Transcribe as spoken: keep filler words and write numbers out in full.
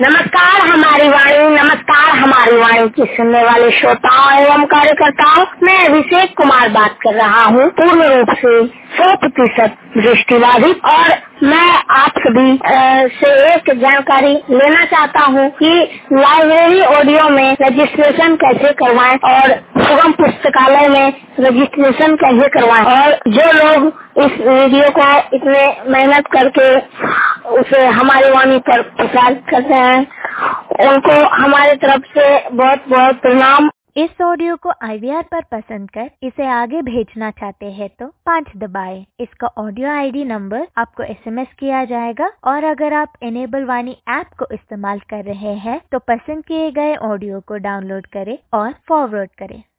नमस्कार हमारी वाणी, नमस्कार हमारी वाणी की सुनने वाले श्रोताओं एवं कार्यकर्ताओं, मैं अभिषेक कुमार बात कर रहा हूँ, पूर्ण रूप से सौ प्रतिशत दृष्टिबाधित। और मैं आप सभी से एक जानकारी लेना चाहता हूँ कि लाइब्रेरी ऑडियो में रजिस्ट्रेशन कैसे करवाएं और सुगम पुस्तकालय में रजिस्ट्रेशन कैसे करवाएं। और जो लोग इस वीडियो को इतने मेहनत करके उसे हमारी वाणी पर प्रसार करते हैं, उनको हमारे तरफ से बहुत बहुत प्रणाम। इस ऑडियो को आई वी आर पर पसंद कर इसे आगे भेजना चाहते हैं तो पाँच दबाएं। इसका ऑडियो आई डी नंबर आपको एस एम एस किया जाएगा। और अगर आप एनेबल वाणी ऐप को इस्तेमाल कर रहे हैं तो पसंद किए गए ऑडियो को डाउनलोड करें और फॉरवर्ड करें।